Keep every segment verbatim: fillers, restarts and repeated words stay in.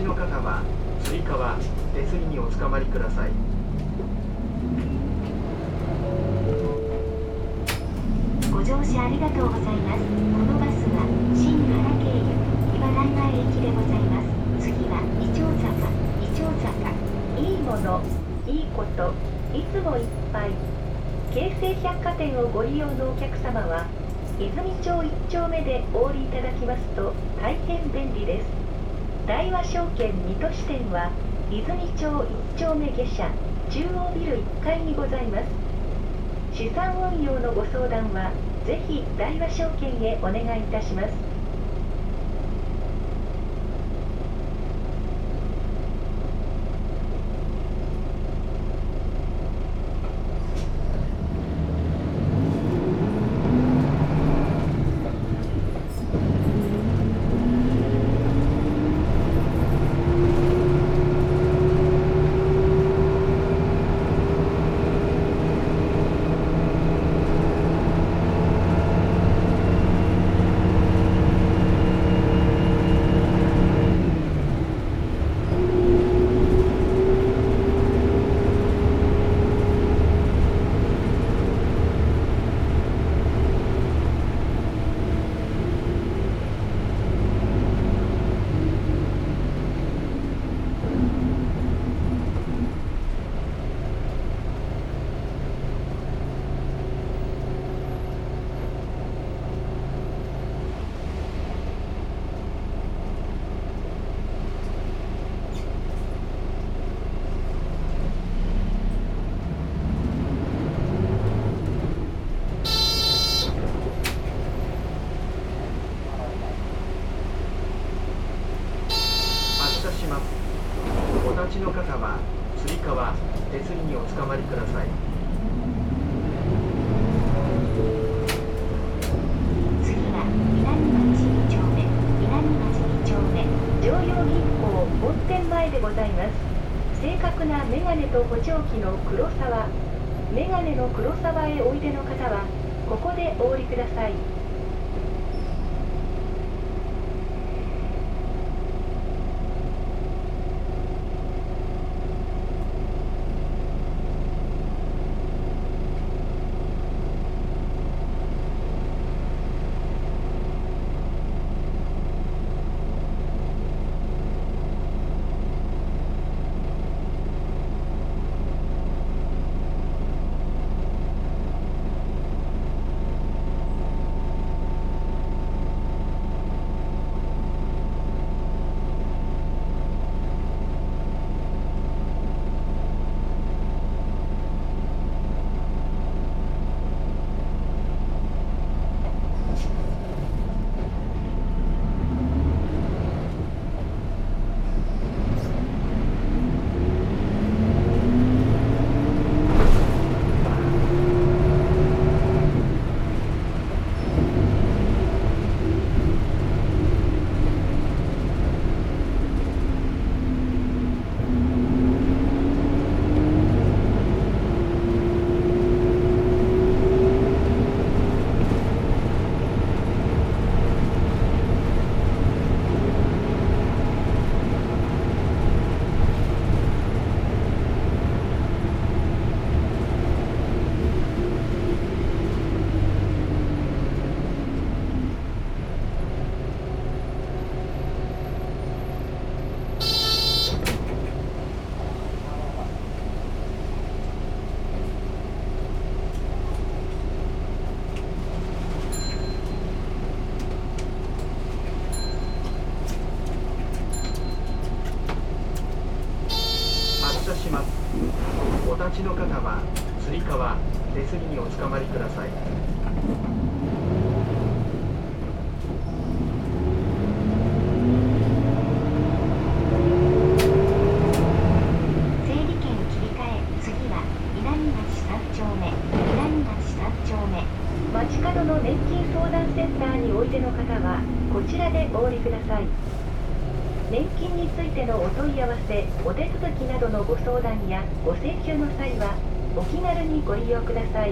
の方はつり革、手すりにおつかまりください。 ご乗車ありがとうございます。このバスは新原経由岩内前駅でございます。次はイチョウ坂、イチョウ坂。いいもの、いいこと、いつもいっぱい。京成百貨店をご利用のお客様は泉町いっ丁目でお降りいただきますと大変便利です。大和証券水戸支店は泉町いっ丁目下車中央ビルいっかいにございます。資産運用のご相談はぜひ大和証券へお願いいたします。 お立ちの方はつり革、手すりにおつかまりください。 次は南町に丁目、南町に丁目、常陽銀行本店前でございます。正確なメガネと補聴器の黒沢、メガネの黒沢へおいでの方はここでお降りください。 お立ちの方はつり革、手すりにおつかまりください。 整理券切り替え、次は南町さん丁目、南町さん丁目。街角の年金相談センターにおいでの方はこちらでお降りください。年金についてのお問い合わせ、お手続きなどのご相談やご請求の際はお気軽にご利用ください。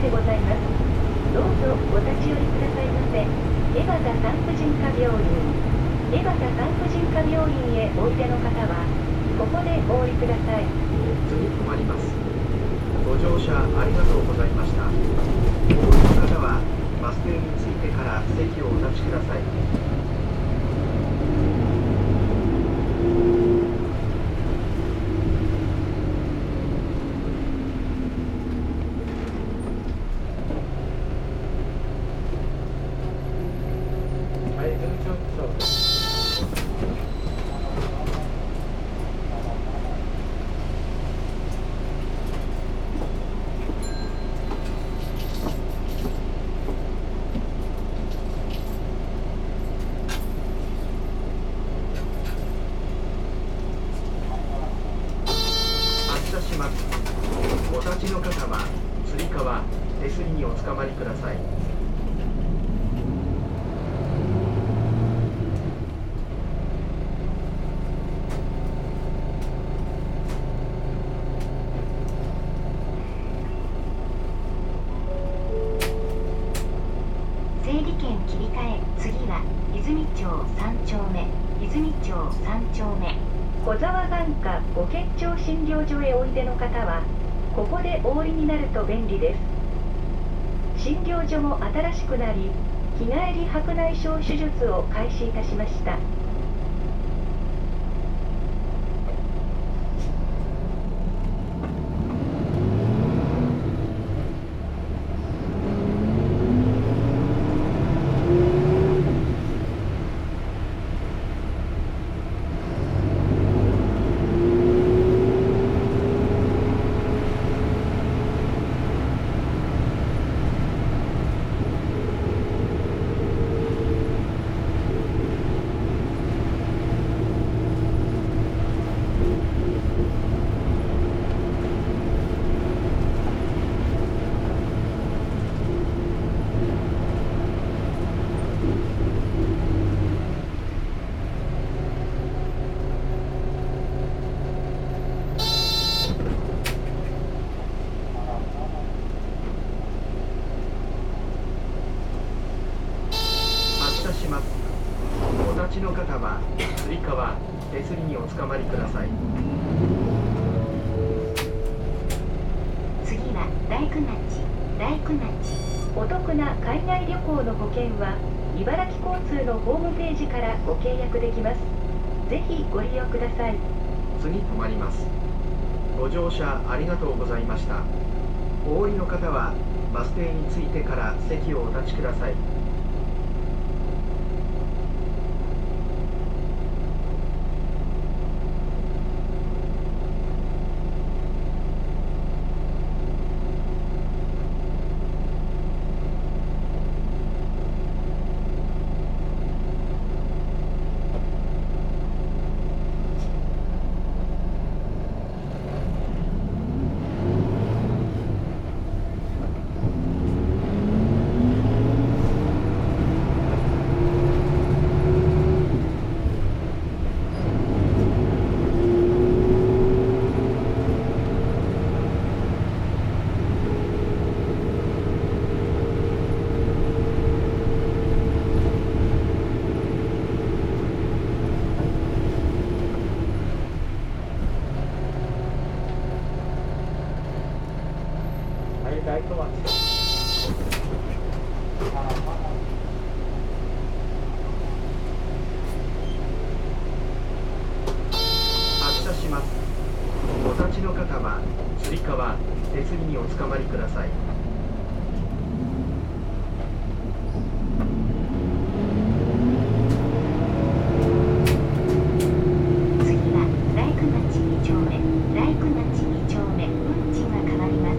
でございます。どうぞお立ち寄りくださいませ。江端産婦人科病院。江端産婦人科病院へおいでの方は、ここでお降りください。 次止まります。ご乗車ありがとうございました。お降りの方はバス停に着いてから席をお立ちください。はい、順調そうです。発車します。お立ちの方はつり革、手すりにおつかまりください。 整理券切り替え、次は泉町さん丁目、泉町さん丁目。小沢眼科ご結腸診療所へおいでの方は、ここでお降りになると便利です。診療所も新しくなり、日帰り白内障手術を開始いたしました。 発車します。お立ちの方はつり革、手すりにおつかまりください。 次は大工町、大工町。お得な海外旅行の保険は茨城交通のホームページからご契約できます。ぜひご利用ください。 次止まります。ご乗車ありがとうございました。お降りの方はバス停に着いてから席をお立ちください。大工町。発車します。お立ちの方はつり革、手すりにおつかまりください。 次は大工町に丁目、大工町に丁目、運賃が変わります。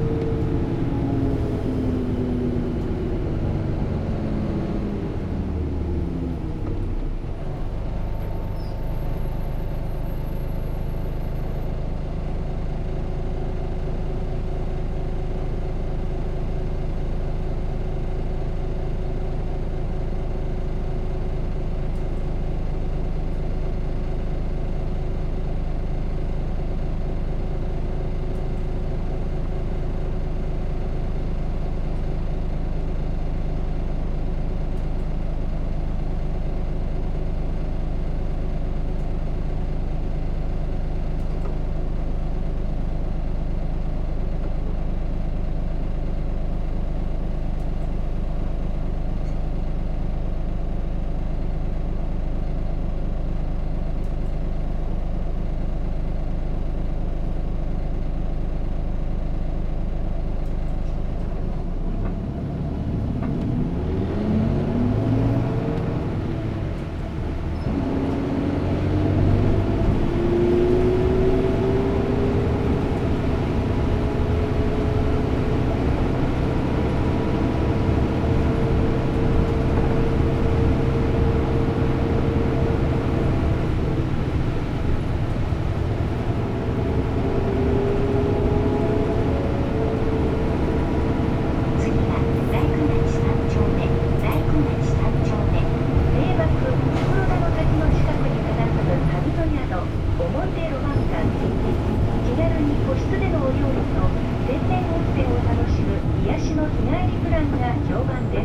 が評判です。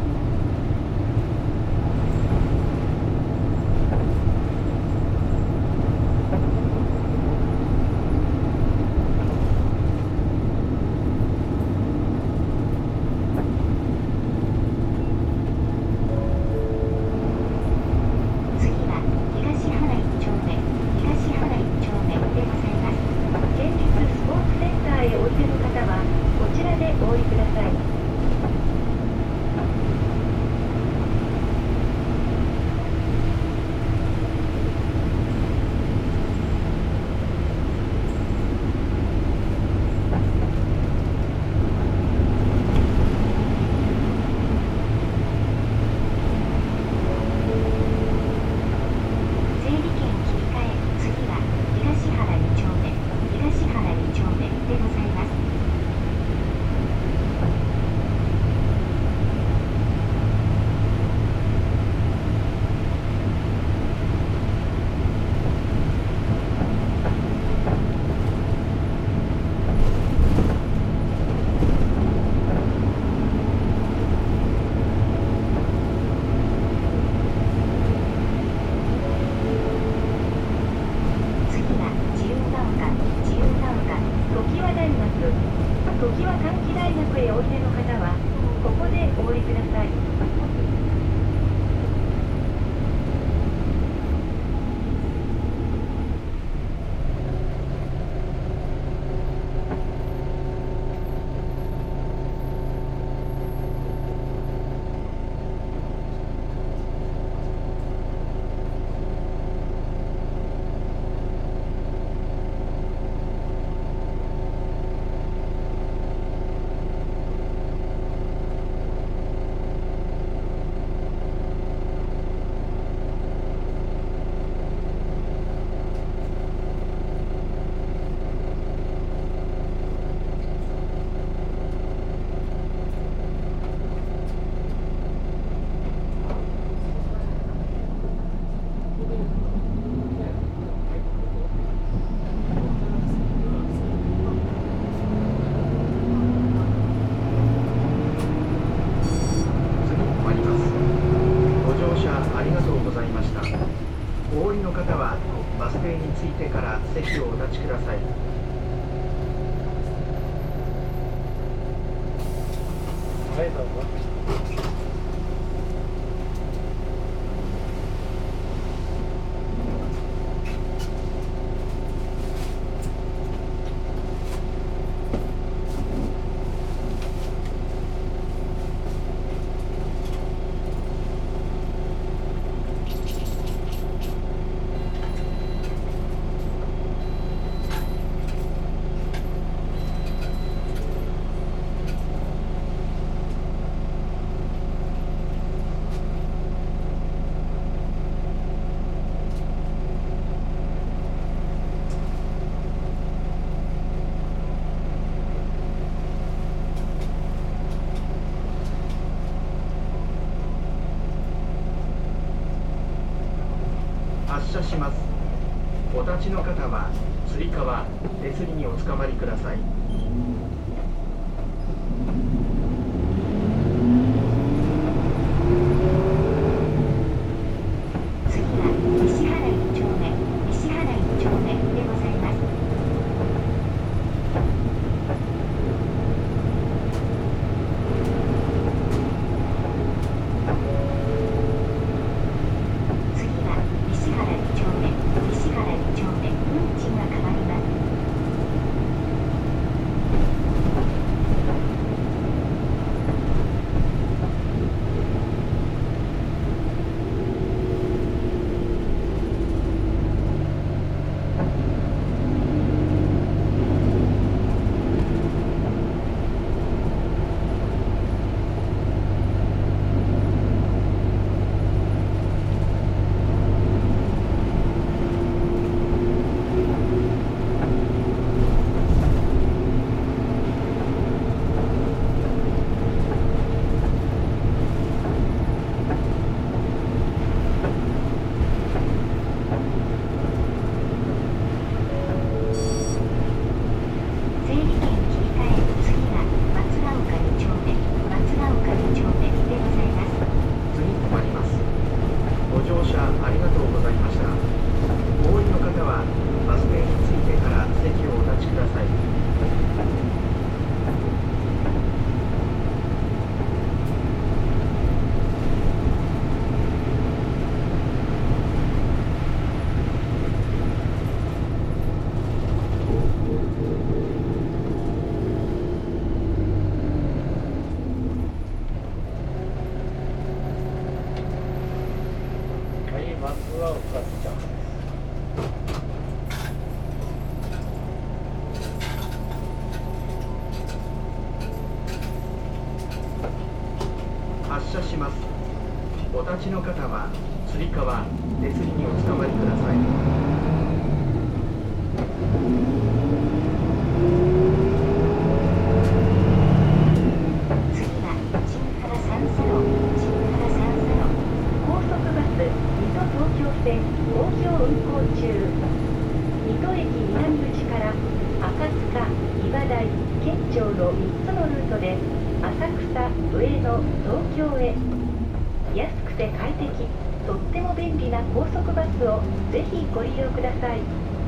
発車します。お立ちの方はつり革、手すりにおつかまりください。 次は西原いち丁目、西原いち丁目でございます。次は西原いち丁目、西原いち丁目、運賃が変わります。 車します。お立ちの方はつり革、手すりにおつかまりください。 次は新原三叉路、新原三叉路。高速バス水戸東京線好評運行中。水戸駅南口から赤塚、岩台、県庁のみっつのルートで浅草、上野、東京へ。安くて快適、とっても便利な高速バスをぜひご利用ください。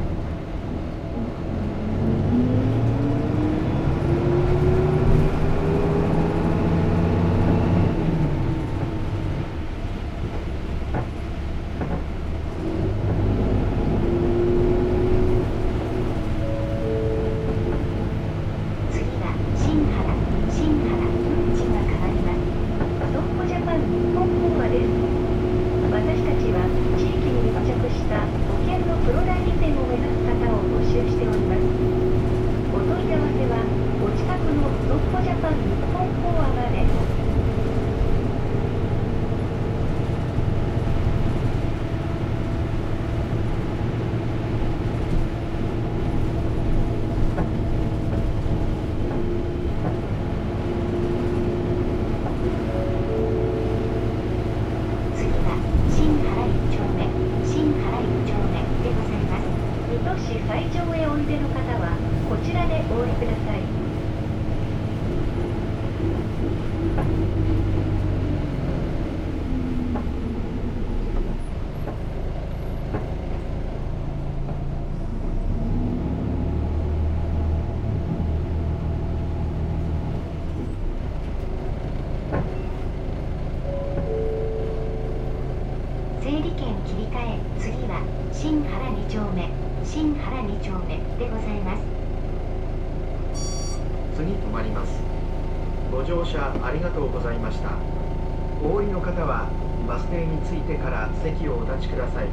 次は新原、新原、運賃が変わります。損保ジャパン日本講話です。私たちは地域に密着した保険のプロ代理店を目指す方を募集しております。お問い合わせはお近くの損保ジャパン日本講話まで。次は新原一丁目、新原一丁目でございます。水戸市最上へおいでの方はこちらでお降りください。整理券切り替え、次は新原二丁目、新原二丁目でございます。 次止まります。ご乗車ありがとうございました。お降りの方はバス停に着いてから席をお立ちください。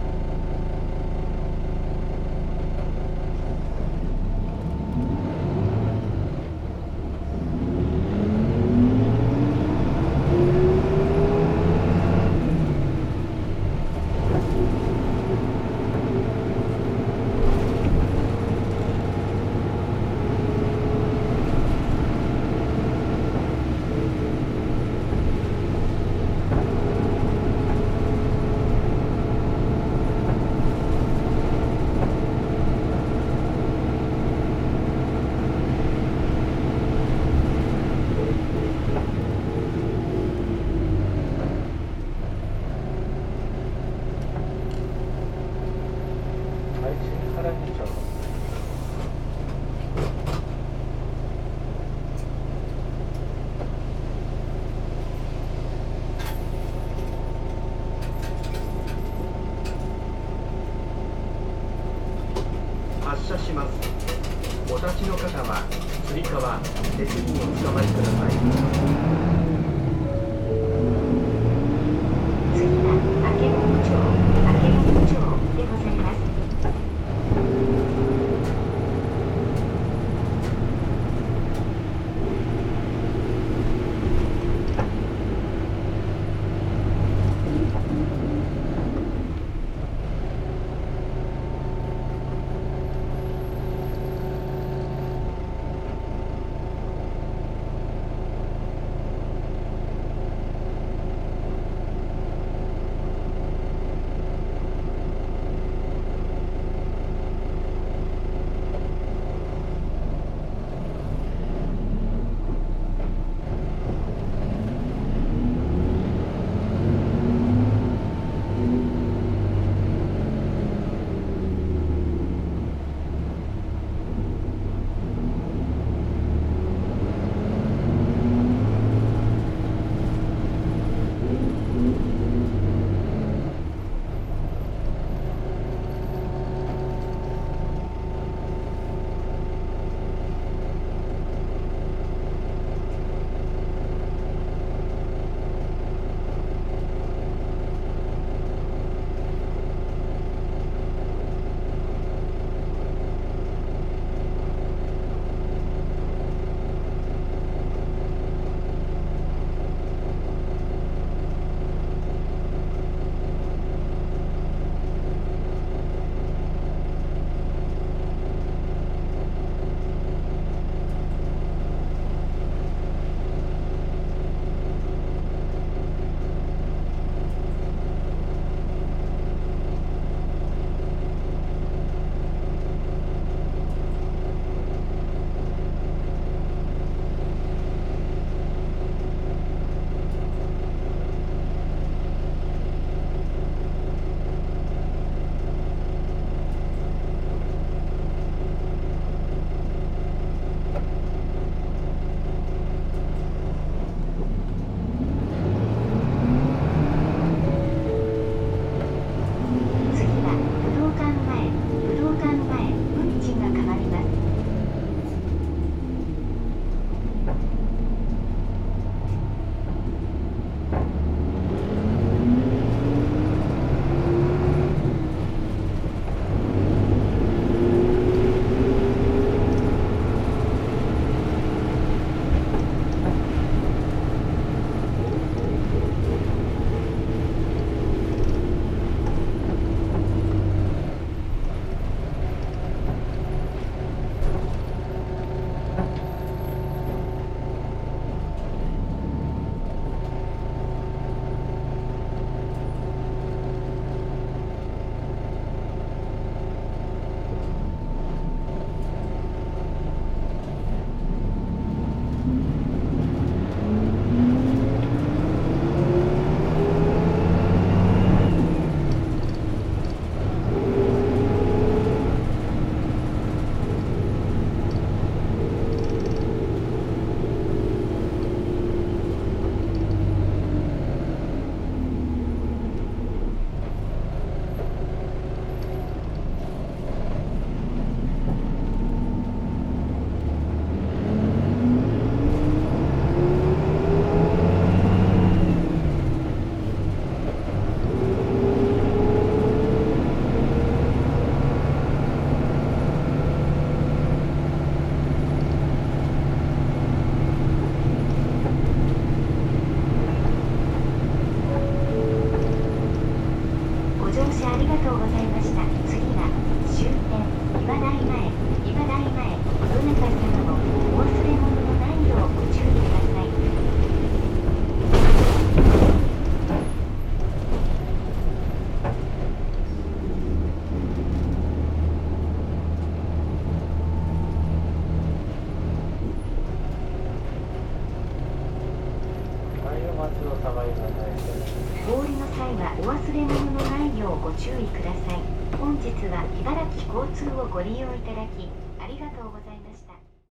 たまりがないですね。 お降りの際はお忘れ物のないようご注意ください。本日は茨城交通をご利用いただき